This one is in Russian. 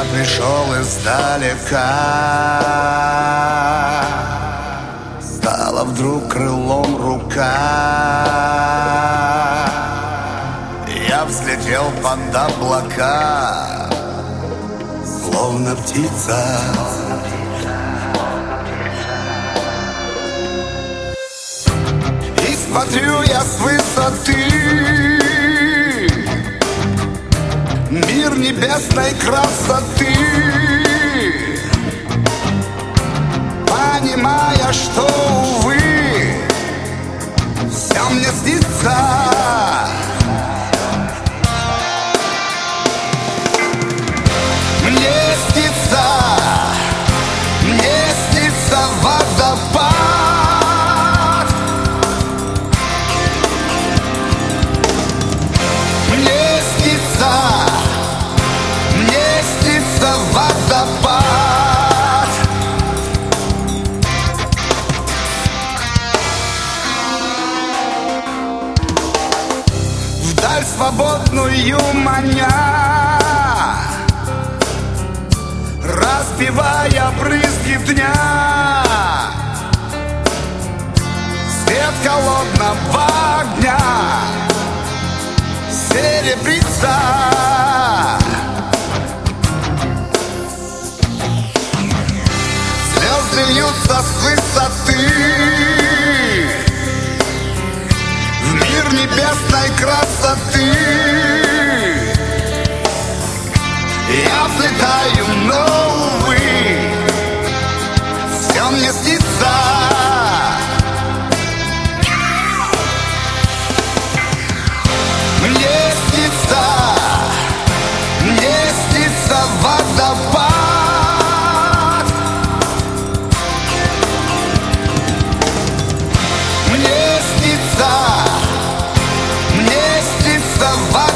Я пришел издалека, стала вдруг крылом рука. Я взлетел под облака, словно птица. И смотрю я с высоты мир небесной красоты, понимая, что, увы, все мне снится. Мне снится водопад. Мне снится водопад. Вдаль свободную маня, разбивая брызги дня, свет холодного огня серебрится. Звезды льются с высоты в мир небесной красоты. Я взлетаю, но, увы, все мне снится. Мне снится водопад. Мне снится водопад.